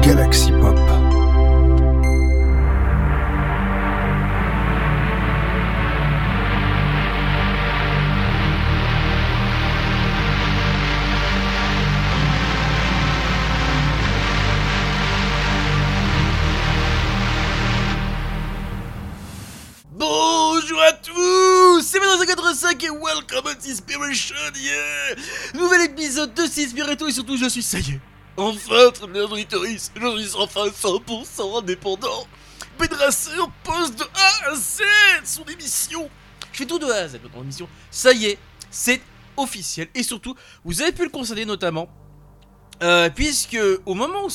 Galaxy Pop. Bonjour à tous, c'est Médon585 et welcome to Inspiration, yeah. Nouvel épisode de Sinspirato et surtout je suis, ça y est, enfin, très bien auditoris, je suis enfin 100% indépendant. Bedracer poste de A à Z son émission. Je fais tout de A à Z dans l'émission, ça y est, c'est officiel et surtout, vous avez pu le constater notamment, puisque au moment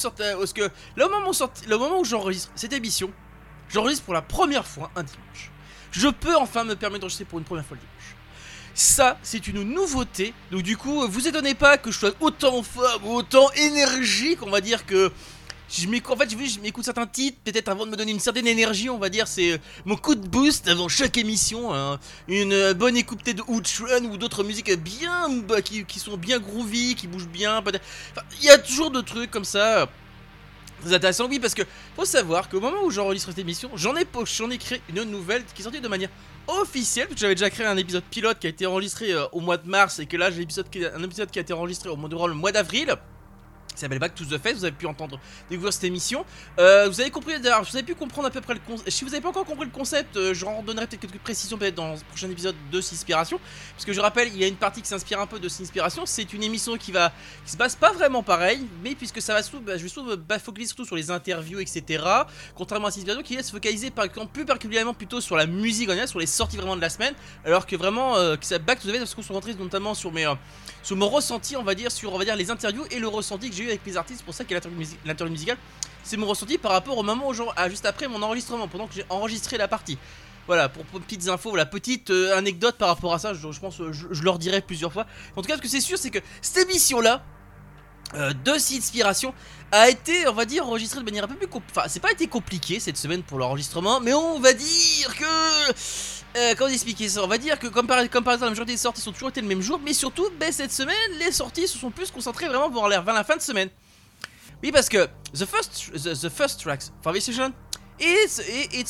où j'enregistre cette émission, j'enregistre pour la première fois un dimanche. Je peux enfin me permettre d'enregistrer pour une première fois le dimanche. Ça, c'est une nouveauté. Donc du coup, vous étonnez pas que je sois autant en forme, autant énergique, on va dire que... je m'écoute certains titres, peut-être avant de me donner une certaine énergie, on va dire, c'est mon coup de boost avant chaque émission, hein. Une bonne écoute peut-être de Outrun ou d'autres musiques bien, qui sont bien groovy, qui bougent bien, peut-être... Enfin, il y a toujours de trucs comme ça... C'est intéressant, oui, parce que faut savoir qu'au moment où j'enregistre cette émission, j'en ai créé une nouvelle qui est sortie de manière officielle, parce que j'avais déjà créé un épisode pilote qui a été enregistré au mois de mars, et que là j'ai un épisode qui a été enregistré durant le mois d'avril. Ça s'appelle Back to the Fest, vous avez pu découvrir cette émission. Vous avez compris, d'ailleurs, vous avez pu comprendre à peu près le concept. Si vous n'avez pas encore compris le concept, je donnerai peut-être quelques précisions peut-être dans le prochain épisode de Sinspiration. Parce que je rappelle, il y a une partie qui s'inspire un peu de Sinspiration. C'est une émission qui se base pas vraiment pareil, mais puisque ça va je vais surtout me focaliser surtout sur les interviews, etc. Contrairement à Sinspiration qui va se focaliser par exemple plus particulièrement plutôt sur la musique en général, sur les sorties vraiment de la semaine. Alors que vraiment, Back to the Fest, parce qu'on se rentre notamment sur mon ressenti, on va dire, sur les interviews et le ressenti que j'ai eu avec les artistes. C'est pour ça qu'il y a l'interview musicale, c'est mon ressenti par rapport au moment où juste après mon enregistrement, pendant que j'ai enregistré la partie. Voilà, pour petites infos, la petite anecdote par rapport à ça, je pense je leur dirai plusieurs fois. En tout cas, ce que c'est sûr, c'est que cette émission là de Sinspiration a été, on va dire, enregistrée de manière un peu plus enfin, c'est pas été compliqué cette semaine pour l'enregistrement, mais on va dire que comment expliquer ça, on va dire que comme par exemple la majorité des sorties sont toujours été le même jour, mais surtout cette semaine les sorties se sont plus concentrées vraiment vers la fin de semaine. Oui, parce que the first tracks for this session it's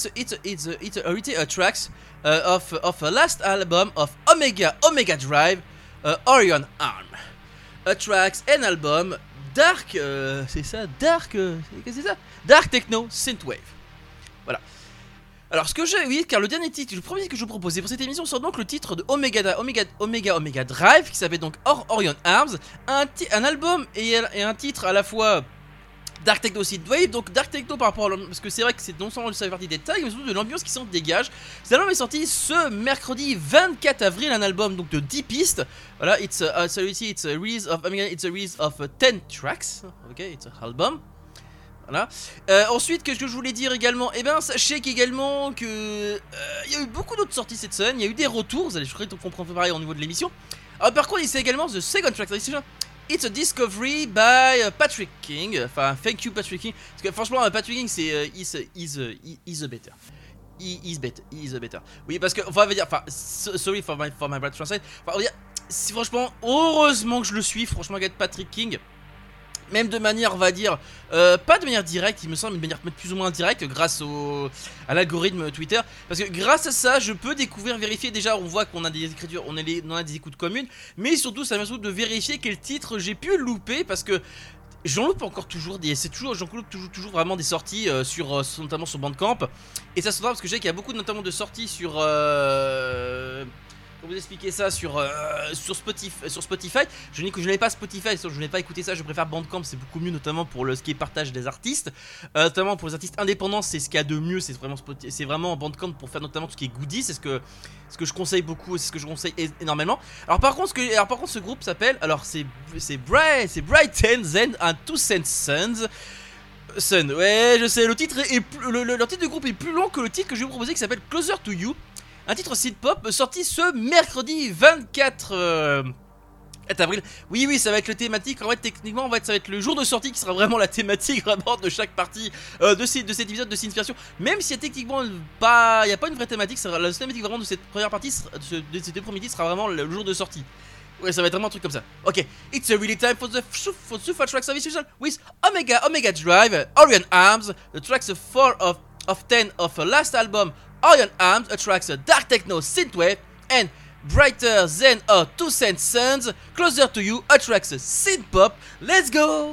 a tracks of a last album of Omega Drive, Orion Arm. A tracks and album Dark, c'est ça, Dark, qu'est-ce que c'est ça? Dark Techno Synthwave. Voilà. Alors car le dernier titre, le premier que je vous proposais pour cette émission sort donc le titre de Omega Drive, qui s'appelle donc Orion Arms, un album et un titre à la fois Dark Techno Synthwave, donc Dark Techno par rapport à parce que c'est vrai que c'est non seulement ça fait partie des tags, mais surtout de l'ambiance qui s'en dégage. Cet album est sorti ce mercredi 24 avril, un album donc de 10 pistes. Voilà, it's a release of 10 tracks. Ok, it's an album. Voilà. Ensuite, qu'est-ce que je voulais dire également? Sachez qu'également que il y a eu beaucoup d'autres sorties cette semaine. Il y a eu des retours. Vous allez, je crois qu'on comprend un peu pareil au niveau de l'émission. Alors par contre, il s'est également the second track. It's a discovery by Patrick King. Enfin, thank you Patrick King. Parce que franchement, Patrick King, c'est is a better. He is a better. Oui, parce que on va dire, enfin, sorry for my bad translate. Enfin, on va dire, si franchement, heureusement que je le suis. Franchement, regarde Patrick King. Même de manière, on va dire, pas de manière directe, il me semble, mais de manière plus ou moins directe, grâce à l'algorithme Twitter. Parce que grâce à ça, je peux découvrir, vérifier. Déjà, on voit qu'on a des écritures, on a des écoutes communes. Mais surtout, ça m'a surtout de vérifier quel titre j'ai pu louper. Parce que j'en loupe encore toujours j'en loupe toujours vraiment des sorties, notamment sur Bandcamp. Et ça se voit parce que je sais qu'il y a beaucoup notamment de sorties sur... Pour vous expliquer ça sur Spotify, je n'ai pas Spotify, je n'ai pas écouté ça, je préfère Bandcamp, c'est beaucoup mieux notamment pour ce qui est partage des artistes, notamment pour les artistes indépendants, c'est ce qu'il y a de mieux, c'est vraiment Bandcamp pour faire notamment tout ce qui est goodies, c'est ce que je conseille beaucoup, c'est ce que je conseille énormément. Alors par contre ce groupe s'appelle, alors c'est Brighton Zen and Two Cents Sun, ouais je sais, le titre leur titre de groupe est plus long que le titre que je vais vous proposer qui s'appelle Closer to You. Un titre synth-pop sorti ce mercredi 24 avril. Oui, ça va être le thématique. En fait, techniquement, ça va être le jour de sortie qui sera vraiment la thématique vraiment de chaque partie de cet épisode de Sinspiration. Même si techniquement, il n'y a pas une vraie thématique, la thématique vraiment de cette première partie, de ces deux premiers titres, sera vraiment le jour de sortie. Ouais, ça va être vraiment un truc comme ça. Ok, it's a really time for the super tracks of this season with Omega Drive, Orion Arms, the tracks 4 of 10 of her last album, Orion Arms, attracts dark techno synthwave, and Brighter Than Our 2 Cent Suns, Closer to You, attracts synth pop. Let's go!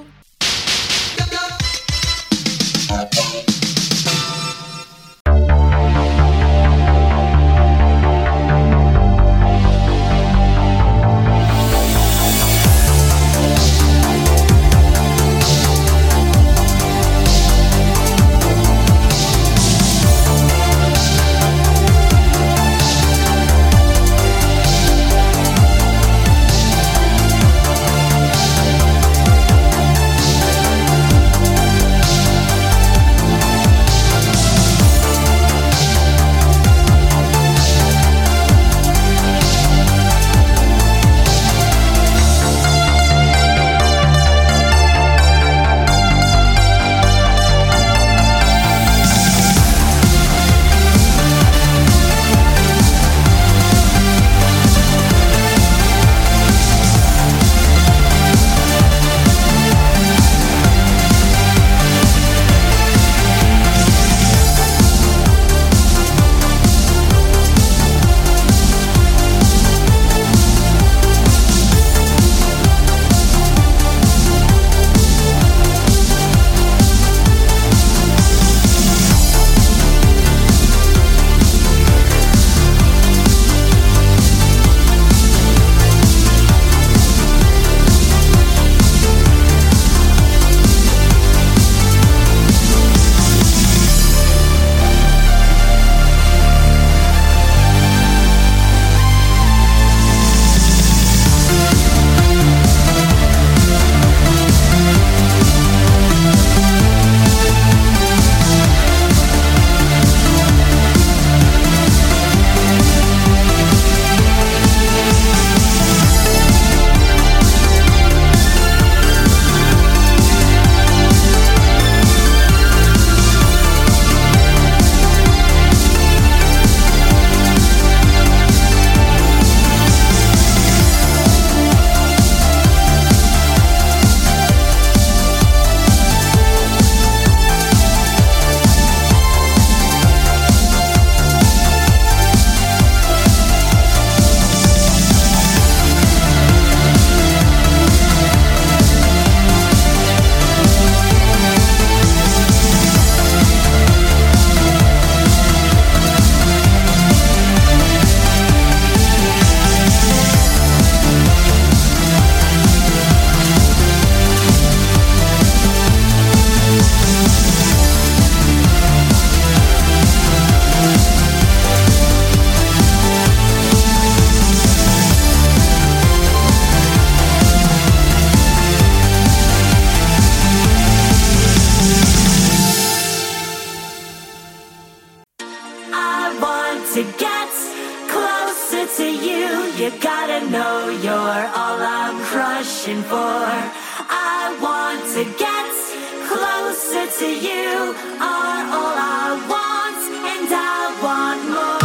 to get closer to you. You gotta know you're all I'm crushing for. I want to get closer to you. Are all I want, and I want more.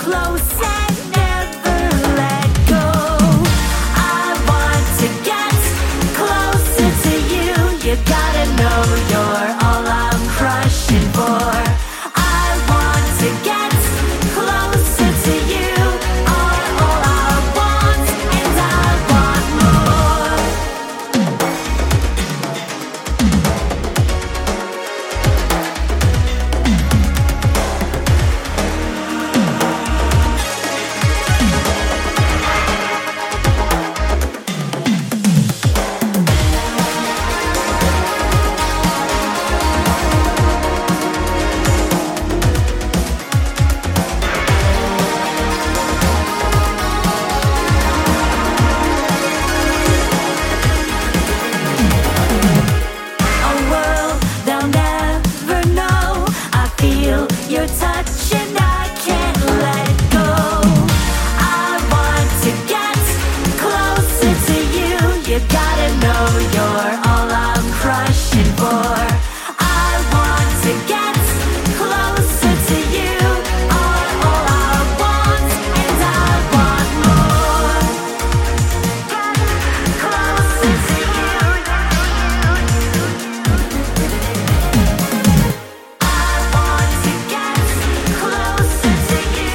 close and never let go. I want to get closer to you. You gotta know you're all I'm crushing for. I want to get closer to you. All I want, and I want more. A world they'll never know. I feel your touch and I can't let go. I want to get closer to you. You gotta know you're all I'm crushing for. I want to get closer to you. All I want, and I want more. Get closer to you. I want to get closer to you.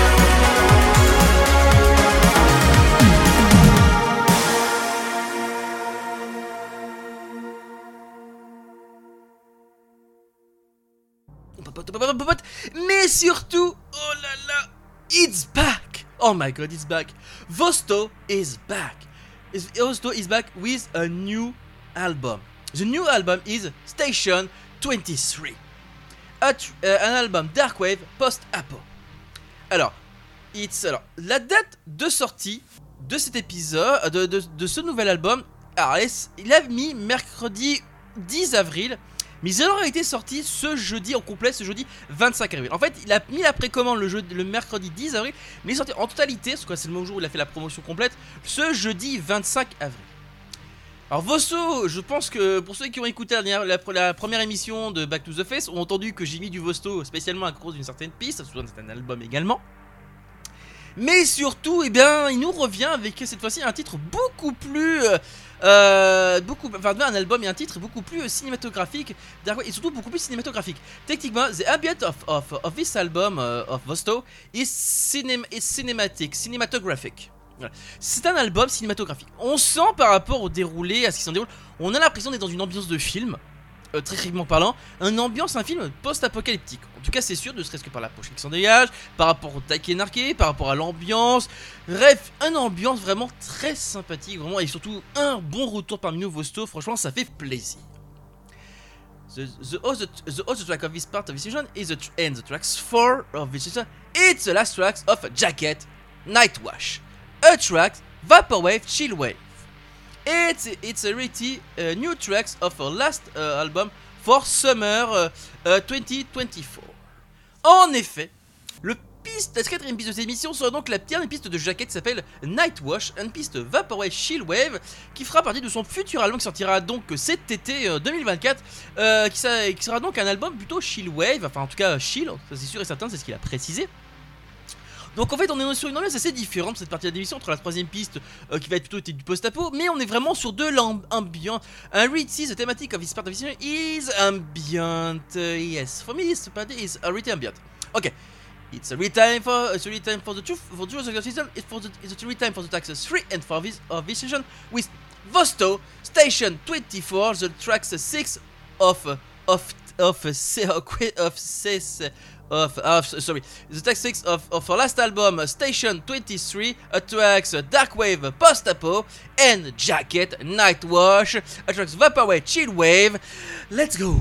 Mais surtout, oh là là, it's back! Oh my god, it's back! Vosto is back! Vosto is back with a new album. The new album is Station 23. Un album dark wave post-apo. Alors, la date de sortie de cet épisode, de ce nouvel album, alors, il a mis mercredi 10 avril, mais il aurait été sorti ce jeudi en complet, ce jeudi 25 avril. En fait, il a mis la précommande le mercredi 10 avril, mais il est sorti en totalité, parce que c'est le même jour où il a fait la promotion complète, ce jeudi 25 avril. Alors Vosto, je pense que pour ceux qui ont écouté la première émission de Back to the Face ont entendu que j'ai mis du Vosto spécialement à cause d'une certaine piste, sur un certain album également. Mais surtout, eh bien, il nous revient avec cette fois-ci un titre beaucoup plus, un album et un titre beaucoup plus cinématographique, et surtout beaucoup plus cinématographique. Techniquement, the ambient of this album of Vosto is cinematographic. Voilà. C'est un album cinématographique. On sent par rapport au déroulé, à ce qui s'en déroule, on a l'impression d'être dans une ambiance de film. Très techniquement parlant, un film post-apocalyptique. En tout cas, c'est sûr, ne serait-ce que par la pochette qui s'en dégage, par rapport au taille qui est narqué, par rapport à l'ambiance. Bref, une ambiance vraiment très sympathique, vraiment, et surtout un bon retour parmi nous, Vosto. Franchement, ça fait plaisir. The other track of this part of this season is the tracks 4 of this season. It's the last tracks of Jacket, Nightwash, a track Vaporwave, Chillwave. It's a really new tracks of our last album for summer 2024. En effet, la quatrième piste de cette émission sera donc la dernière piste de Jacket qui s'appelle Nightwash, une piste Vaporwave Chillwave qui fera partie de son futur album qui sortira donc cet été 2024, qui sera donc un album plutôt Chillwave, enfin en tout cas chill, ça c'est sûr et certain, c'est ce qu'il a précisé. Donc en fait on est sur une ambiance assez différente cette partie de l'émission entre la troisième piste qui va être plutôt du post-apo, mais on est vraiment sur de l'ambiance. Read the thematic of this part of this is ambient. Yes, for me this part is really ambient. Okay, it's a real time for the truth of the season. It's a real time for the taxes 3 and 4 of this season with Vosto Station 24, the tracks 6 the track 6 of our last album, Station 23, tracks Dark Wave, Post-Apo, and Jacket, Nightwash, tracks Vaporwave, Chillwave. Let's go!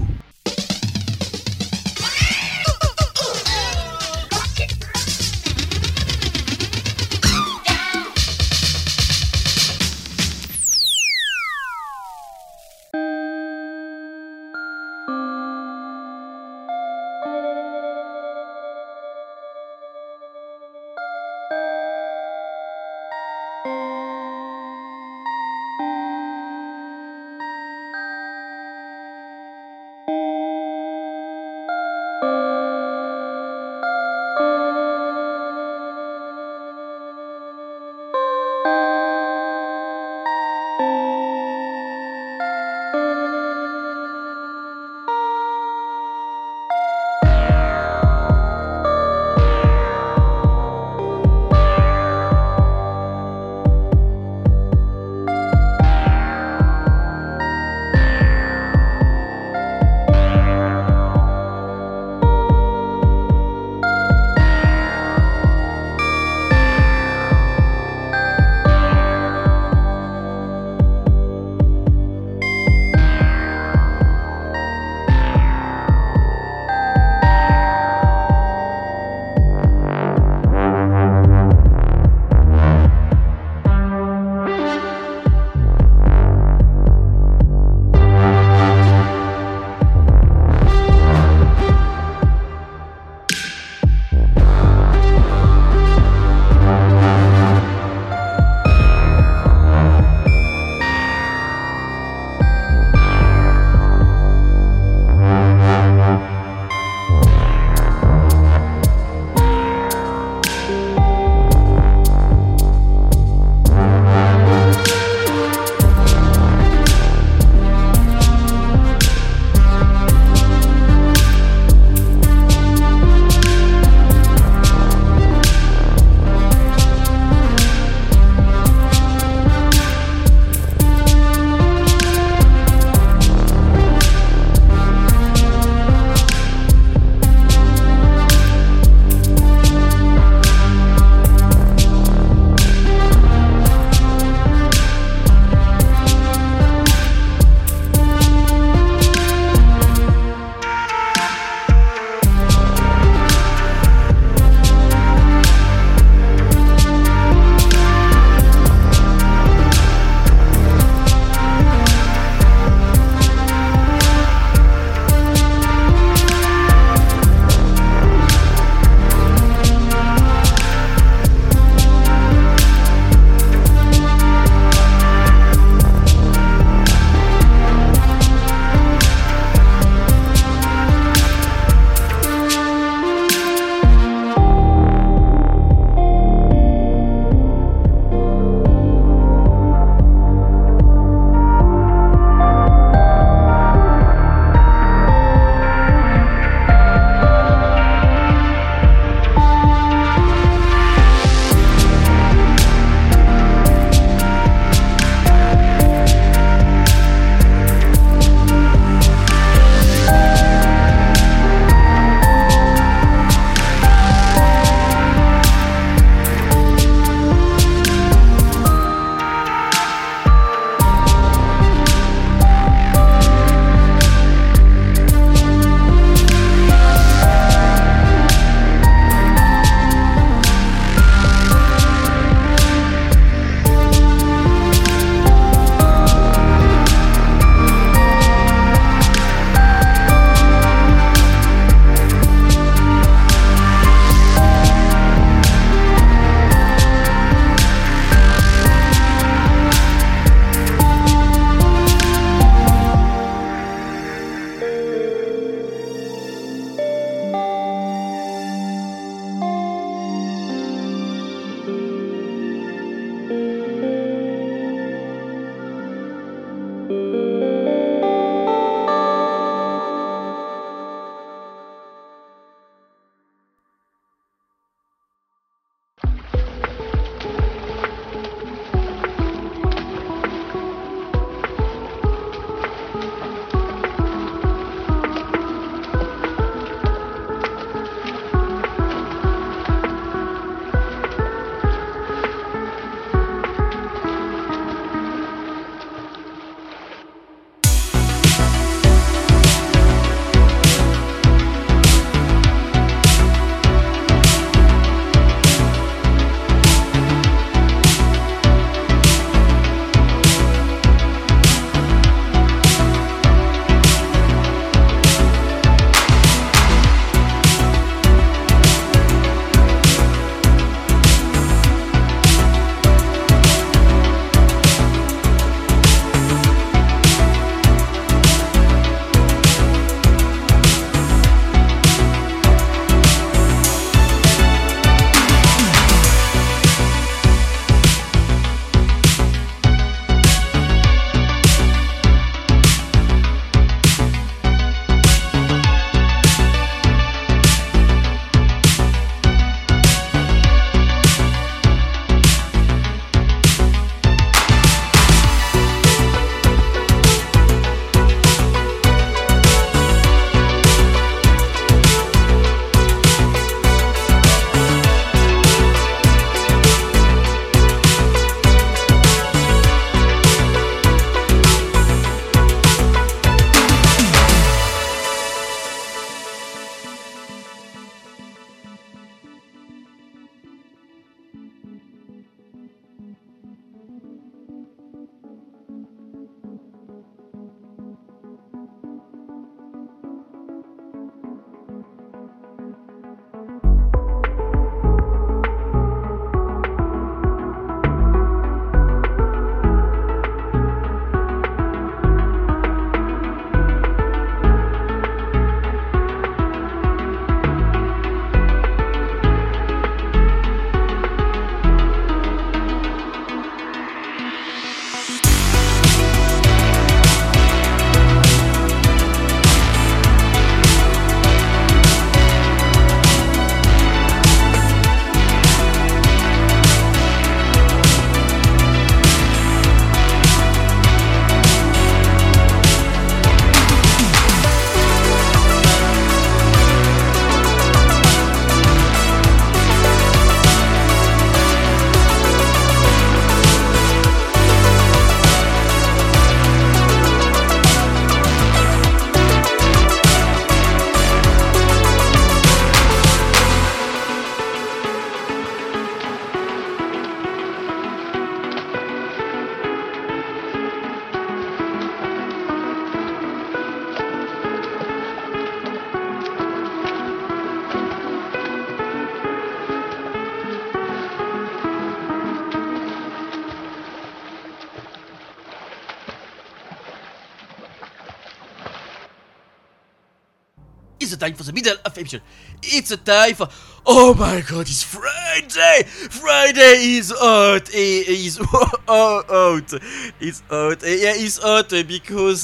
time for the middle of episode. It's a time for... Oh my god, it's Friday! Friday is hot! It's out. It's hot. Yeah, it's hot because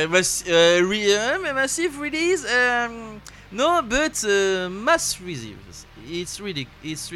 massive release. No, but mass release. It's really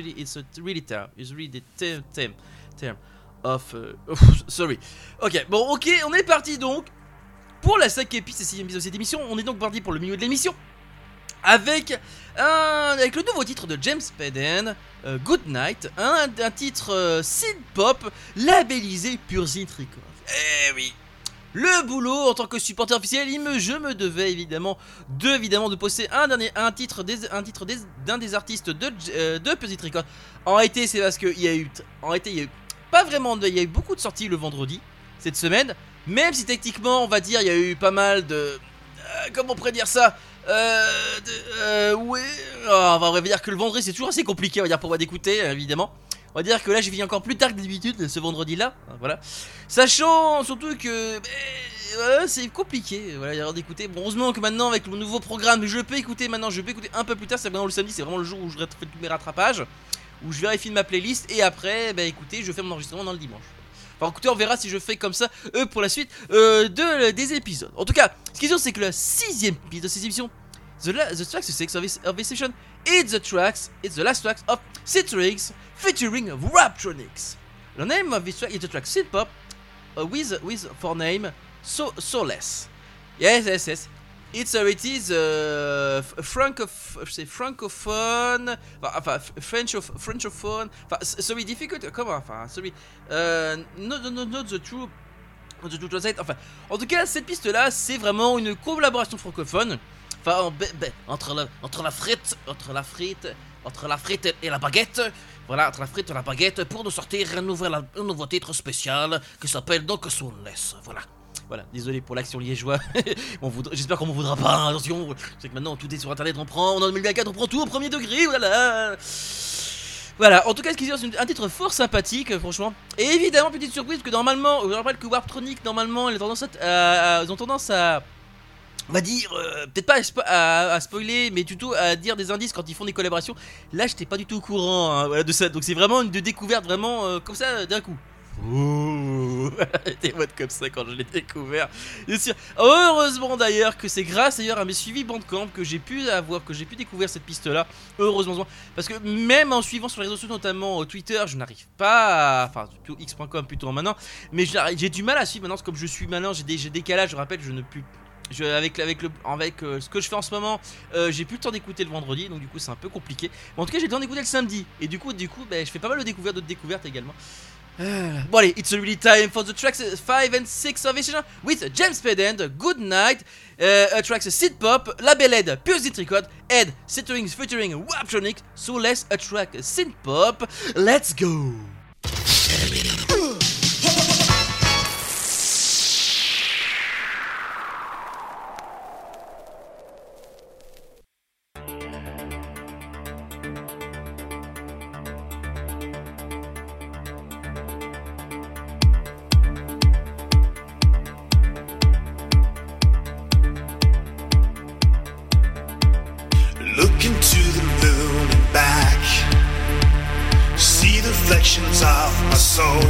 the term of. Sorry. Ok, bon, ok, on est parti donc pour la 5e piste et 6e piste de cette émission. On est donc parti pour le milieu de l'émission avec le nouveau titre de James Spaden, Good Night, un titre synth-pop labellisé Pure Synth Records. Eh oui, le boulot en tant que supporter officiel, je me devais évidemment de poster un titre d'un des artistes de Pure Synth Records. En réalité, c'est parce qu'il y a eu pas vraiment, il y a eu beaucoup de sorties le vendredi cette semaine, même si techniquement, on va dire, il y a eu pas mal de comment on pourrait dire ça. Ouais, on va dire que le vendredi c'est toujours assez compliqué, on va dire, pour moi d'écouter, évidemment. On va dire que là j'ai fini encore plus tard que d'habitude ce vendredi là, voilà. Sachant surtout que voilà, c'est compliqué, voilà, d'écouter. Bon, heureusement que maintenant avec mon nouveau programme je peux écouter un peu plus tard. C'est vraiment le samedi, c'est vraiment le jour où je fais tous mes rattrapages, où je vérifie ma playlist et après écoutez, je fais mon enregistrement dans le dimanche. Enfin écoutez, on verra si je fais comme ça pour la suite des épisodes. En tout cas, ce qui est sûr c'est que la 6e piste de ces émissions, The Tracks 6 of this session, it's the last tracks of Citrix featuring Raptronics. The name of this track is the track Synth Pop with for name Soulless. Yes. It is francophone, Frenchophone. Sorry, difficult. Comment? Sorry. Not the true translate. Enfin, en tout cas, cette piste-là, c'est vraiment une collaboration francophone. Enfin, entre la frite et la baguette. Voilà, entre la frite et la baguette, pour nous sortir un nouveau titre spécial qui s'appelle donc Soulless. Voilà, désolé pour l'action liégeois. J'espère qu'on m'en voudra pas, attention. C'est que maintenant tout est sur internet, on en 2024, on prend tout au premier degré, voilà. Voilà, en tout cas, ce qui est un titre fort sympathique, franchement. Et évidemment, petite surprise, que normalement, je rappelle que Warptronic, normalement, ils ont tendance à on va dire, peut-être pas à spoiler, mais plutôt à dire des indices quand ils font des collaborations. Là, j'étais pas du tout au courant voilà, de ça, donc c'est vraiment une découverte, vraiment comme ça, d'un coup. Des modes comme ça quand je l'ai découvert. Bien sûr. Heureusement d'ailleurs que c'est grâce à mes suivis Bandcamp que j'ai pu découvrir cette piste là. Heureusement, parce que même en suivant sur les réseaux sociaux, notamment Twitter, je n'arrive pas enfin x.com plutôt maintenant, mais j'ai du mal à suivre maintenant, comme je suis maintenant, j'ai décalage, je rappelle, je ne peux avec ce que je fais en ce moment, j'ai plus le temps d'écouter le vendredi, donc du coup c'est un peu compliqué. Mais en tout cas j'ai le temps d'écouter le samedi, et du coup je fais pas mal d'autres découvertes également. Bon allez, it's really time for the tracks 5 and 6 of this with James Spaden, Good Night, tracks synth pop, labeled Pure Synth Records, and featuring Warptronic, Soulless, a track synth pop. Let's go. Look into the moon and back, see the reflections of my soul.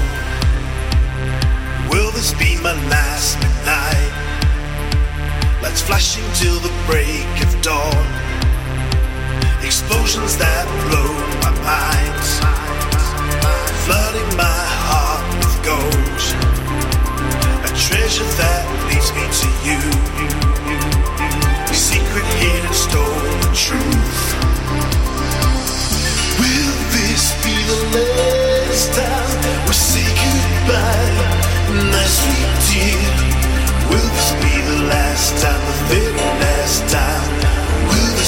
Will this be my last midnight? Lights flashing till the break of dawn. Explosions that blow my mind, flooding my heart with gold. A treasure that leads me to you. Secret hidden stolen truth. Will this be the last time we say goodbye? As we did. Will this be the last time, the very last time? Will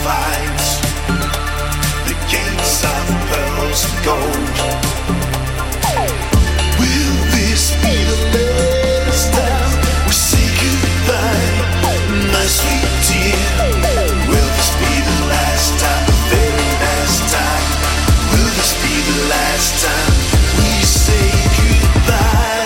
fight the gates of pearls and gold. Will this be the last time we say goodbye, my sweet dear? Will this be the last time, the very last time? Will this be the last time we say goodbye?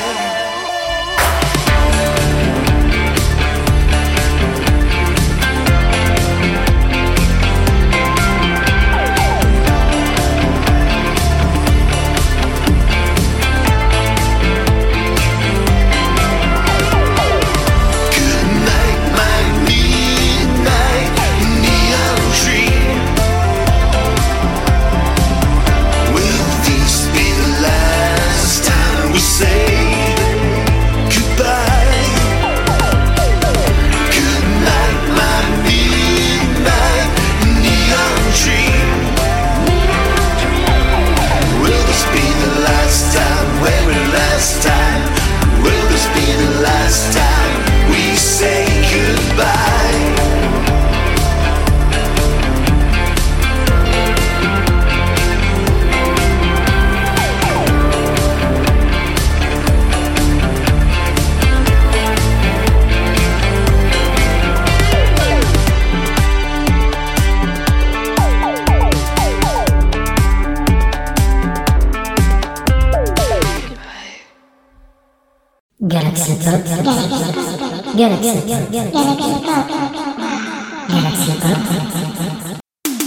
Galaxy Pop. Galaxy Pop.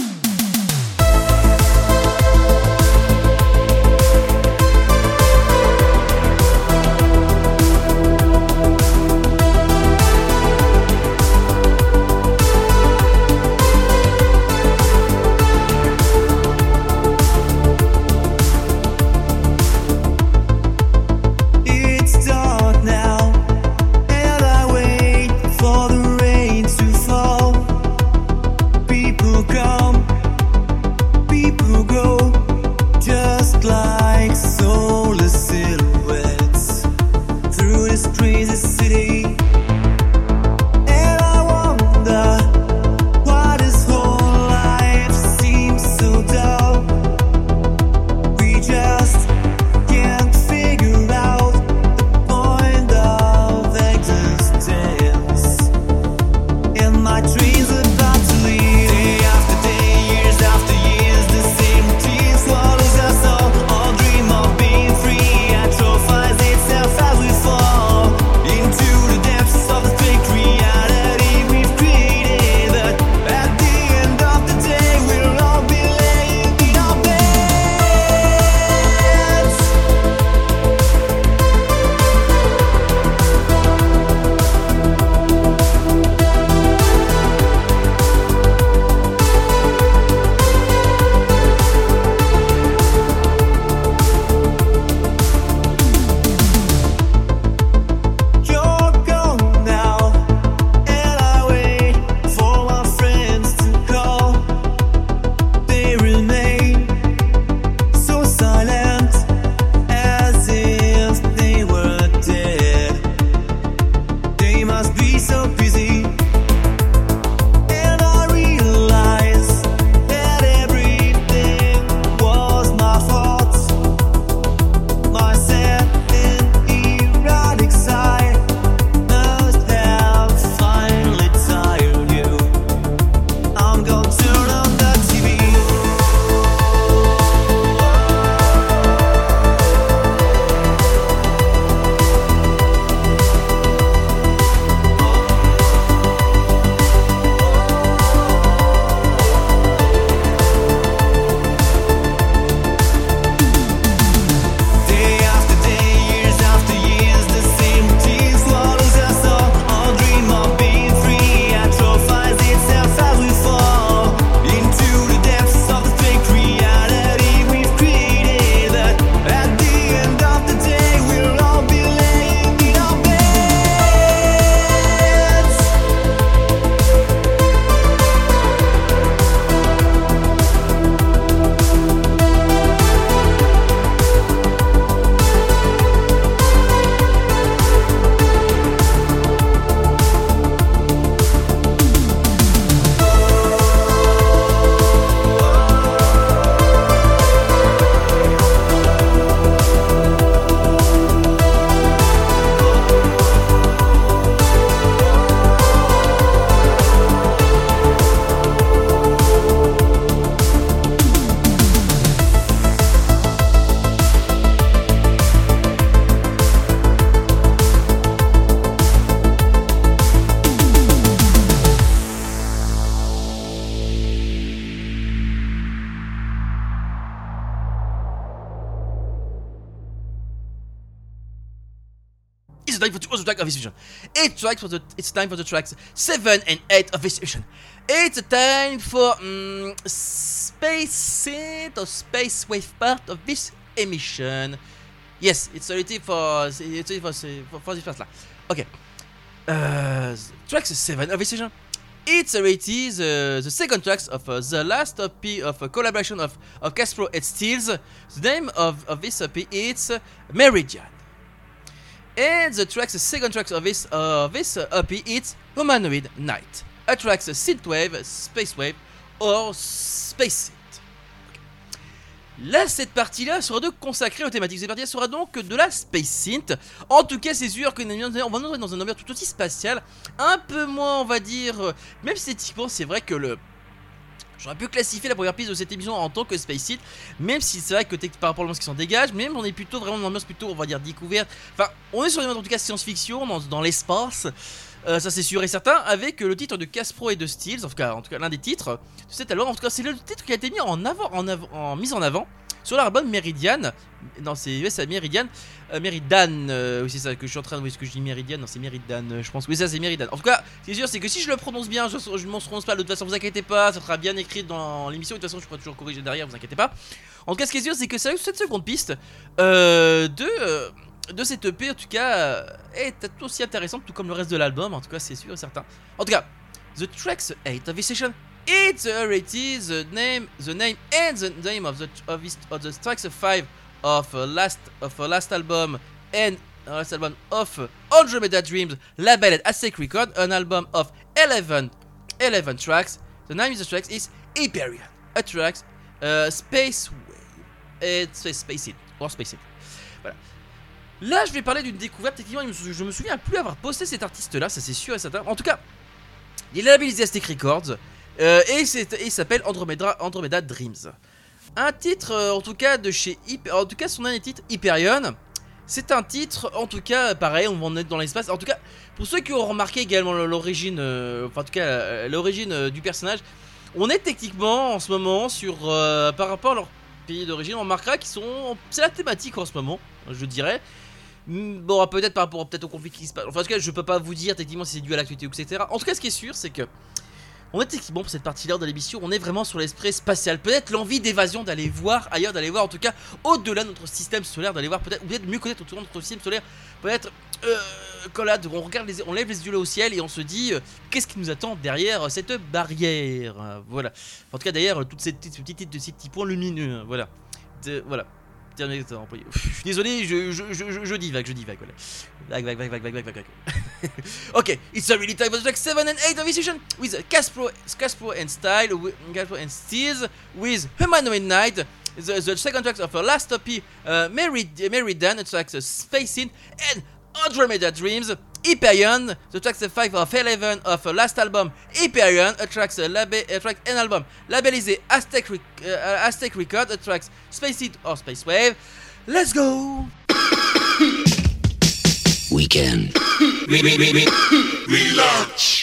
It's dark now, and I wait for the rain to fall. People time for the other track of this edition. It's time for the tracks 7 and 8 of this edition. It's time for space synth or space wave part of this emission. Yes, it's already for this part là. Okay. Tracks 7 of this edition. It's already the second tracks of the last EP of a collaboration of Caspro and Steels. The name of this EP is Meridian. And the second tracks of this EP is Humanoid Night. A tracks synthwave, space wave or space synth. Là, cette partie-là sera donc consacrée aux thématiques. Cette partie-là sera donc de la space synth. En tout cas, c'est sûr qu'on va nous retrouver dans un environnement tout aussi spatial, un peu moins, on va dire. Même si techniquement, c'est vrai que j'aurais pu classifier la première piste de cette émission en tant que space synth, même si c'est vrai que par rapport à ce qui s'en dégage, même on est plutôt vraiment dans une ambiance plutôt, on va dire, découverte. Enfin, on est sur une en tout cas science-fiction dans l'espace. Ça c'est sûr et certain, avec le titre de Caspro et de Steels, en tout cas l'un des titres de cet album. En tout cas, c'est le titre qui a été mis mise en avant sur l'album Meridian. Non, c'est Meridian. Meridan, oui, c'est ça que je suis en train de. Oui, ce que je dis Meridian, non, c'est Meridan, je pense. Oui, ça c'est Meridan. En tout cas, c'est sûr, c'est que si je le prononce bien, je ne m'en prononce pas. De toute façon, vous inquiétez pas, ça sera bien écrit dans l'émission. De toute façon, je pourrai toujours corriger derrière, vous inquiétez pas. En tout cas, ce qui est sûr, c'est que cette seconde piste de cette EP, en tout cas, est aussi intéressante, tout comme le reste de l'album. En tout cas, c'est sûr et certain. En tout cas, the tracks 8 of this session, it's already the name and the name of the tracks 5 of last album and last album of Andromeda Dreams, labeled Aztec Record, an album of 11 tracks. The name of the tracks is Hyperion, a tracks space wave, it's space it or space it. Voilà. Là, je vais parler d'une découverte. Techniquement, je me souviens plus avoir posté cet artiste-là, ça c'est sûr et certain. En tout cas, il est labellisé Aztec Records et il s'appelle Andromeda Dreams. Un titre, en tout cas, son dernier titre, Hyperion. C'est un titre, en tout cas, pareil, on va en être dans l'espace. En tout cas, pour ceux qui ont remarqué également l'origine, l'origine du personnage, on est techniquement en ce moment sur, par rapport à leur pays d'origine, on remarquera qu'ils sont, c'est la thématique en ce moment, je dirais. Bon, peut-être par rapport au conflit qui se passe. Enfin, en tout cas, je peux pas vous dire techniquement si c'est dû à l'actualité ou etc. En tout cas, ce qui est sûr, c'est que on est techniquement pour cette partie-là de l'émission, on est vraiment sur l'esprit spatial. Peut-être l'envie d'évasion, d'aller voir ailleurs, d'aller voir en tout cas au-delà de notre système solaire, d'aller voir peut-être mieux connaître autour de notre système solaire. Peut-être quand là, on lève les yeux là au ciel et on se dit qu'est-ce qui nous attend derrière cette barrière. Voilà. En tout cas, derrière tous ces petits points lumineux. Voilà. Voilà. Je suis désolé, je divague, voilà. Vague. Okay, it's a really time for the track 7 and 8 of this session with Caspro and Steels with Humanoid Night, the second track of her last EP, Meridian, tracks Space Synth, and Andromeda Dreams, Hyperion, the tracks 5 of 11 of her last album, Hyperion, a track and album labellisé Aztec Record, a tracks Space Synth or Space Wave. Let's go! Weekend. Relaunch.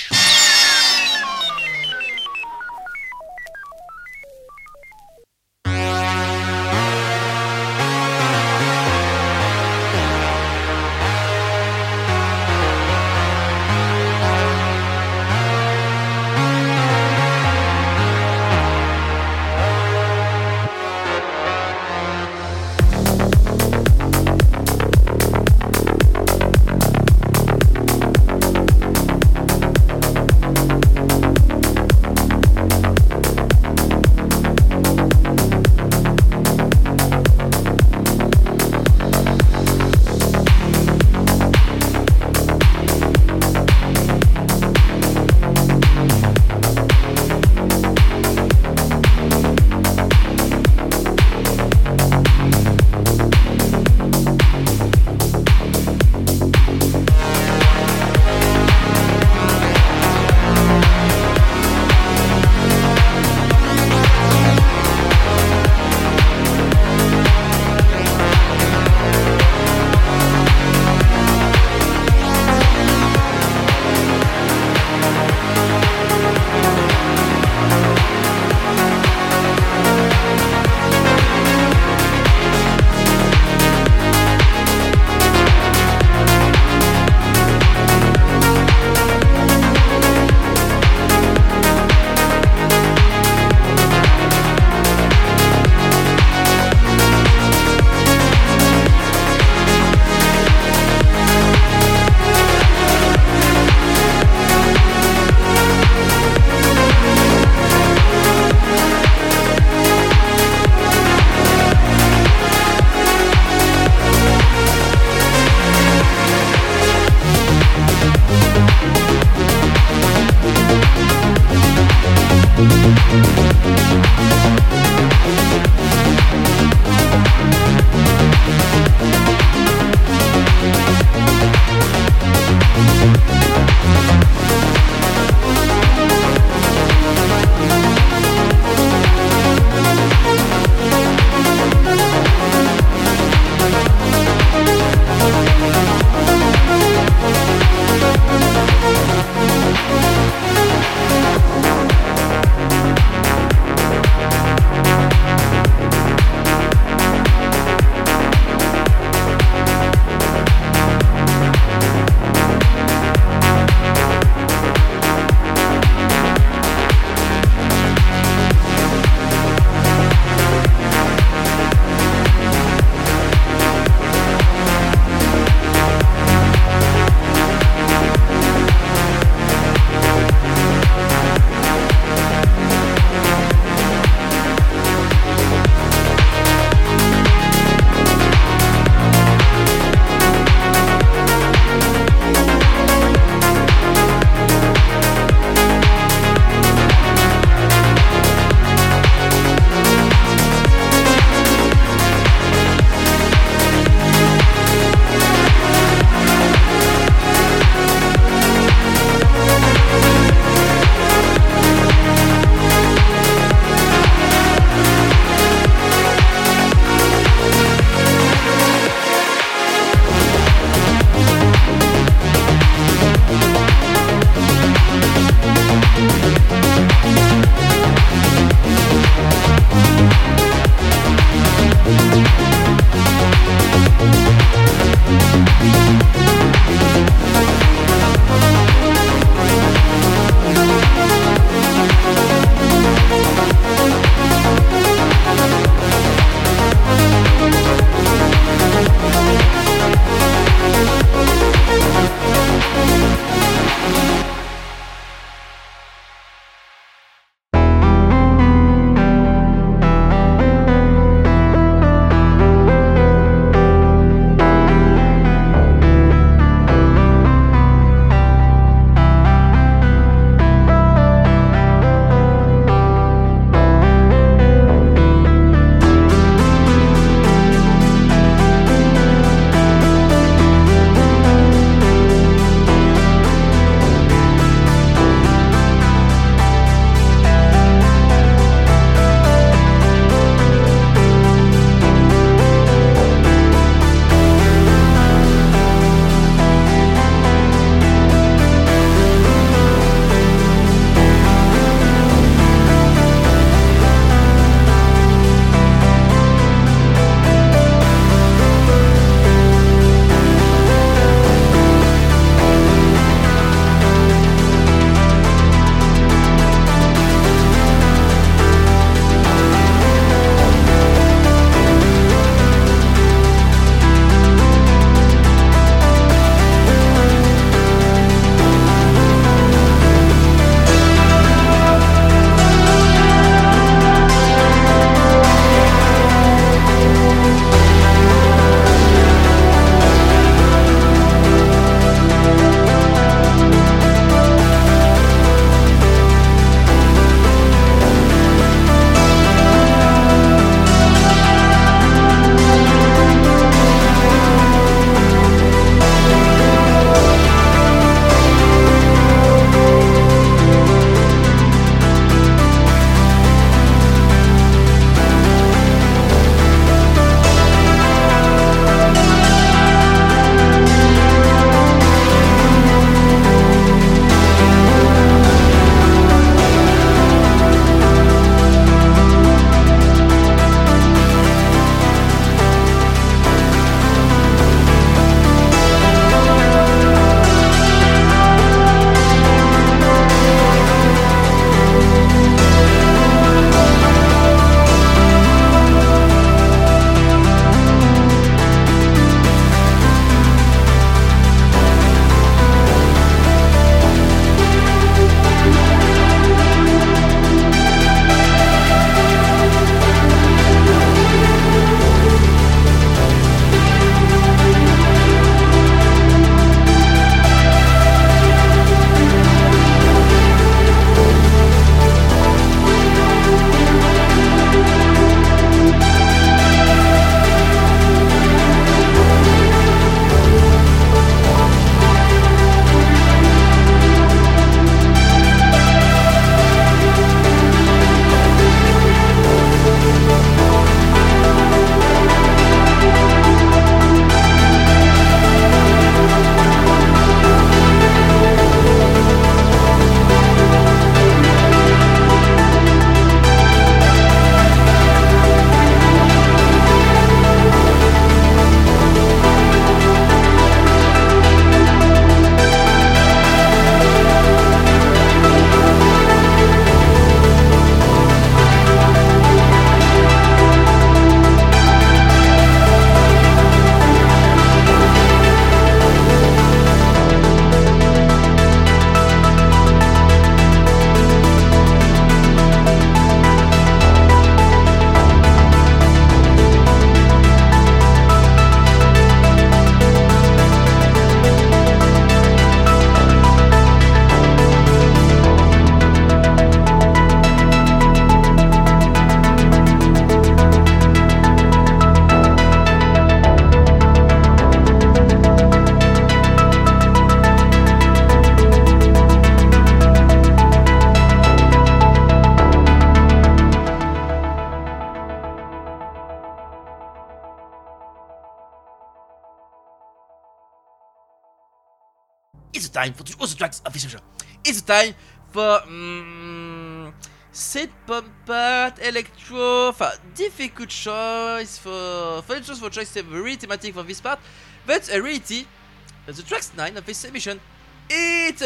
It's time for all the tracks of this show. It's time for synth pop part electro. Difficult choice for choice very thematic for this part, but reality the tracks 9 of this emission. It's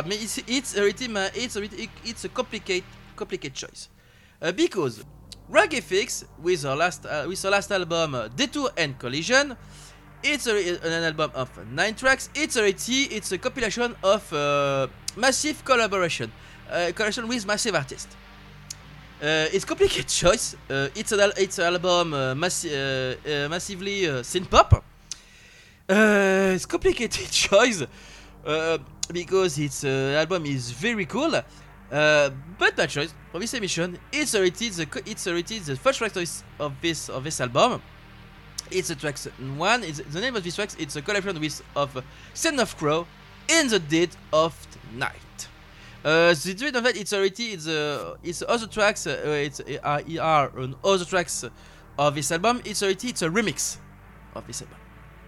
a complicated choice because RugFX with our last album Detour and Collision, it's an album of 9 tracks. It's a compilation of massive collaboration with massive artists. It's complicated choice. It's an album massively synth pop. It's complicated choice. Because its album is very cool, but my choice for this emission it's already the first track of this album. It's the tracks one. It's the name of this tracks. It's a collaboration of Son of Crow in the Dead of Night. The Dead of Night. It's other tracks. Other tracks of this album. It's a remix of this album.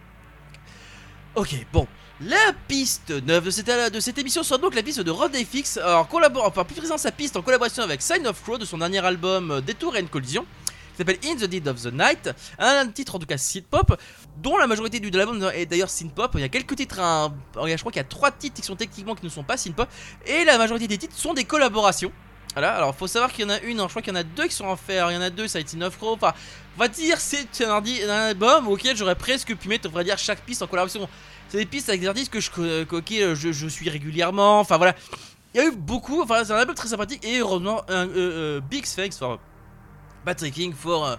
Ok, bon. La piste 9 de cette émission sera donc la piste de RugFX, plus précisément sa piste en collaboration avec Son of Crow de son dernier album Detour and Collision, qui s'appelle In the Dead of the Night, un titre en tout cas synth pop, dont la majorité de l'album est d'ailleurs synth pop. Il y a quelques titres, je crois qu'il y a 3 titres qui ne sont pas synth pop, et la majorité des titres sont des collaborations. Voilà, alors faut savoir qu'il y en a une, je crois qu'il y en a 2 qui sont en fer, il y en a 2, ça a été Son of Crow, on va dire c'est un album auquel j'aurais presque pu mettre, on va dire, chaque piste en collaboration. C'est des pistes avec des artistes que je suis régulièrement. Voilà, il y a eu beaucoup. C'est un album très sympathique et heureusement big thanks for Patrick King for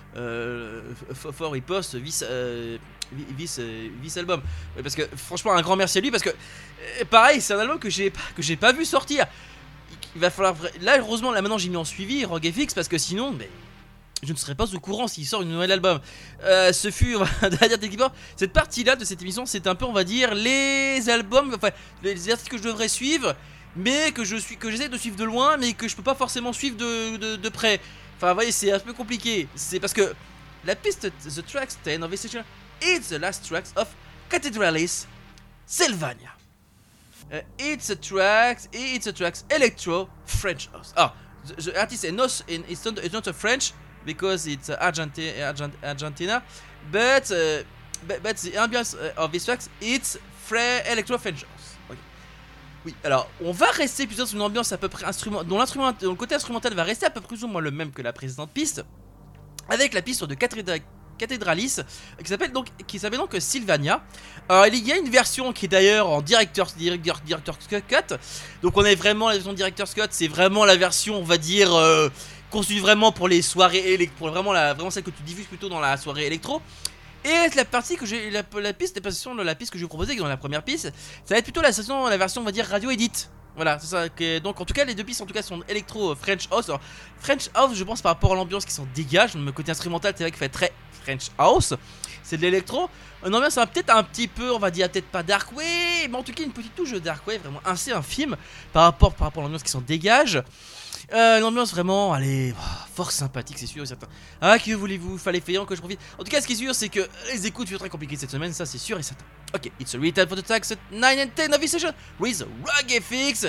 repost this album. Parce que franchement un grand merci à lui parce que pareil c'est un album que j'ai pas vu sortir. Il va falloir là heureusement là maintenant j'ai mis en suivi RugFX parce que sinon je ne serais pas au courant s'il sort une nouvelle album. Ce fut, techniquement, cette partie-là de cette émission, c'est un peu, on va dire, les albums, les artistes que je devrais suivre, mais que j'essaie de suivre de loin, mais que je peux pas forcément suivre de près. Vous voyez, c'est un peu compliqué. C'est parce que la piste, the tracks 10 of this session, it's the last tracks of Cathedralis, Sylvania. It's a tracks electro French house. The artist is not a French. Because it's Argentina, but the ambience of these tracks it's electro French house. Okay. Oui, alors on va rester plutôt sur une ambiance à peu près dont le côté instrumental va rester à peu près le même que la précédente piste, avec la piste de Cathedralis qui s'appelle donc Sylvania. Alors il y a une version qui est d'ailleurs en director's cut. Donc on est vraiment la version director's cut, c'est vraiment la version on va dire conçue vraiment pour les soirées électro, vraiment celle que tu diffuses plutôt dans la soirée électro. Et la partie que j'ai la piste que je vais proposer dans la première piste, ça va être plutôt la version on va dire radio edit. Voilà, c'est ça. Donc en tout cas les deux pistes en tout cas sont électro French house. Alors, French house je pense par rapport à l'ambiance qui s'en dégage, le côté instrumental c'est vrai qu'il fait très French house, c'est de l'électro. Une ambiance ça va peut-être un petit peu, on va dire peut-être pas dark wave, mais en tout cas une petite touche de dark wave vraiment assez infime par rapport à l'ambiance qui s'en dégage. Une ambiance vraiment, fort sympathique, c'est sûr et certain. Que voulez-vous, fallait payant que je profite. En tout cas, ce qui est sûr, c'est que les écoutes furent très compliquées cette semaine, ça c'est sûr et certain. Ok, it's a return for the tracks 9 and 10 of this session with RugFX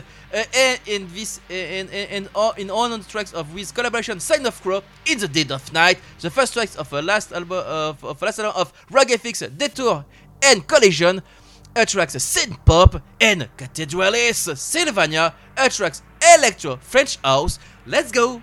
and all on the tracks with collaboration Son of Crow in the Dead of Night, the first tracks of last album of RugFX, Detour and Collision, tracks synth pop and Cathedralis, Sylvania, tracks electro French house. Let's go.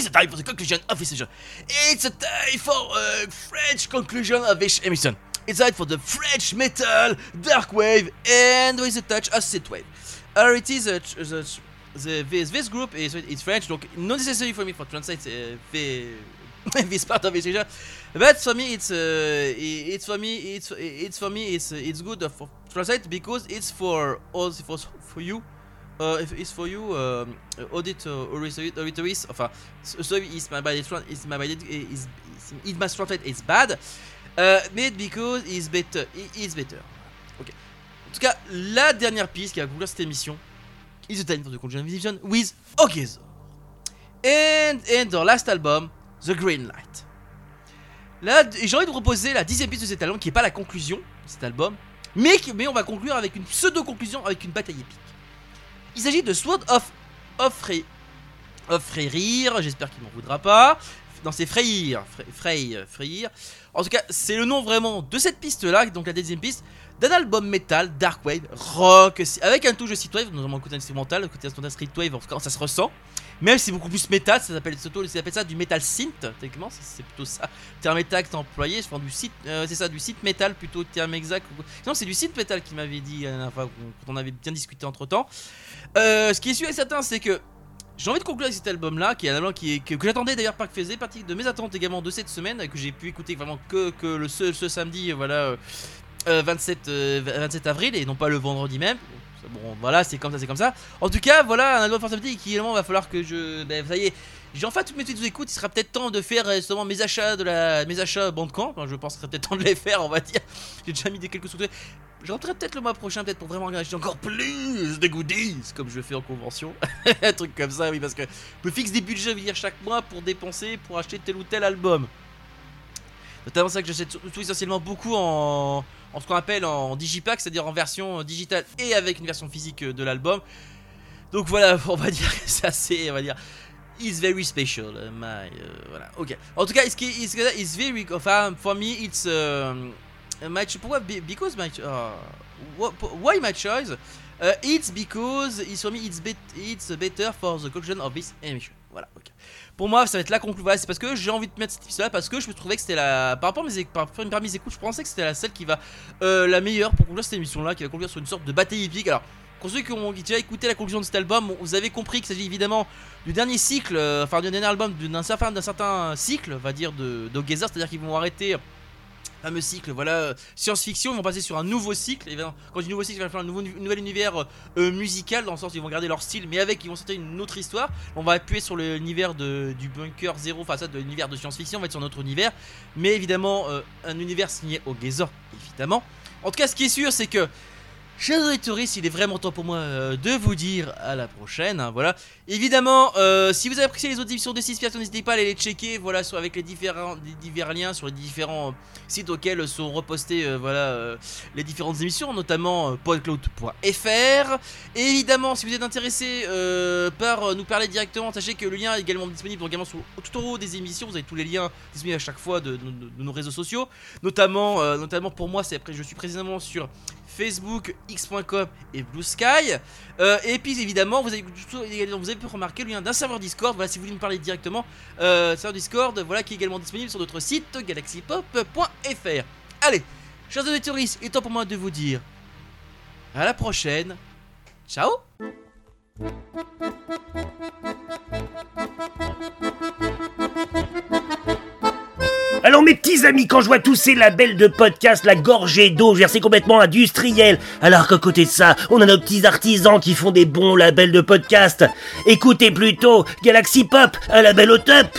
It's a time for the conclusion of this session. It's a time for French conclusion of this emission. It's time for the French metal, dark wave, and with a touch of synthwave. It is this group is French, donc not necessary for me for translate this part of this session. But for me, it's good for translate because it's for us, for you. It's for you, auditories. Enfin, so it's my body it must translate. It's bad, but because it's better. Ok. En tout cas, la dernière piste qui va conclure cette émission is the time for the conclusion with Ogezor and their last album, The Green Light. Là, j'ai envie de vous proposer la 10ème piste de cet album qui n'est pas la conclusion de cet album, mais on va conclure avec une pseudo-conclusion, avec une bataille épique. Il s'agit de Sword of Freyr, j'espère qu'il m'en voudra pas. Non, c'est Freyr. En tout cas, c'est le nom vraiment de cette piste-là, donc la 10ème piste, d'un album metal, dark wave, rock, avec un touche de synthwave, notamment le côté instrumental, le côté instrumental streetwave, en tout cas ça se ressent. Même si c'est beaucoup plus métal, ça s'appelle ça du metal synth, techniquement, c'est plutôt ça, terme exact employé, je prends du synth, c'est ça, du synth metal plutôt, terme exact. Non, c'est du synth metal qu'il m'avait dit la dernière fois, quand on avait bien discuté entre temps. Ce qui est sûr et certain, c'est que j'ai envie de conclure avec cet album-là, qui est un album que j'attendais d'ailleurs, pas que faisait partie de mes attentes également de cette semaine, que j'ai pu écouter vraiment que ce samedi, voilà, 27 avril, et non pas le vendredi même. Bon, voilà, c'est comme ça. En tout cas, voilà un album for samedi qui évidemment va falloir que ça y est, j'ai enfin toutes mes tweets d'écoute. Il sera peut-être temps de faire justement mes achats Bandcamp. Enfin, je pense qu'il serait peut-être temps de les faire, on va dire. J'ai déjà mis quelques sous. Je rentrerai peut-être le mois prochain, peut-être pour vraiment acheter encore plus de goodies, comme je fais en convention. Un truc comme ça, oui, parce que je me fixe des budgets, je veux dire, chaque mois pour dépenser, pour acheter tel ou tel album. Notamment ça que j'achète tout essentiellement beaucoup en ce qu'on appelle en digipack, c'est-à-dire en version digitale et avec une version physique de l'album. Donc voilà, on va dire que c'est assez, on va dire, it's very special, voilà, ok. En tout cas, it's very, enfin, for me, it's my because my why my choice? It's because for me it's better for the conclusion of this emission. Voilà, ok. Pour moi, ça va être la conclusion. Voilà, c'est parce que j'ai envie de mettre cette piste là, parce que je me trouvais que c'était la. Par rapport à mes écoutes, je pensais que c'était celle qui va la meilleure pour conclure cette émission là, qui va conclure sur une sorte de bataille épique. Alors, pour ceux qui ont déjà écouté la conclusion de cet album, vous avez compris qu'il s'agit évidemment du dernier cycle, enfin du dernier album d'un certain cycle, on va dire, de Ogezor, c'est-à-dire qu'ils vont arrêter. Fameux cycle, voilà, science-fiction, ils vont passer sur un nouveau cycle. Et quand je dis nouveau cycle, ils vont faire un nouvel univers musical, dans le sens où ils vont garder leur style, mais ils vont sortir une autre histoire. On va appuyer sur l'univers du Bunker Zero, enfin ça, de l'univers de science-fiction, on va être sur notre univers, mais évidemment un univers signé Ogezor, évidemment. En tout cas, ce qui est sûr, c'est que chers auditeurs, il est vraiment temps pour moi de vous dire à la prochaine, hein, voilà. Évidemment, si vous avez apprécié les autres émissions de 6 personnes, n'hésitez pas à aller les checker, voilà, avec les divers liens sur les différents sites auxquels sont repostées les différentes émissions, notamment podcloud.fr. Et évidemment, si vous êtes intéressé par nous parler directement, sachez que le lien est également disponible tout en haut des émissions. Vous avez tous les liens disponibles à chaque fois de nos réseaux sociaux, notamment pour moi, je suis précisément sur Facebook, x.com et Blue Sky. Et puis évidemment, vous avez pu remarquer le lien d'un serveur Discord. Voilà, si vous voulez me parler directement, serveur Discord, voilà, qui est également disponible sur notre site galaxypop.fr. Allez, chers auditeurs, il est temps pour moi de vous dire à la prochaine. Ciao. Alors mes petits amis, quand je vois tous ces labels de podcast, la gorgée d'eau, c'est complètement industriel. Alors qu'à côté de ça, on a nos petits artisans qui font des bons labels de podcast. Écoutez plutôt Galaxy Pop, un label au top.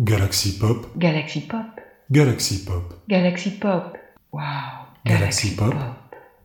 Galaxy Pop. Galaxy Pop. Galaxy Pop. Galaxy Pop. Wow. Galaxy Pop.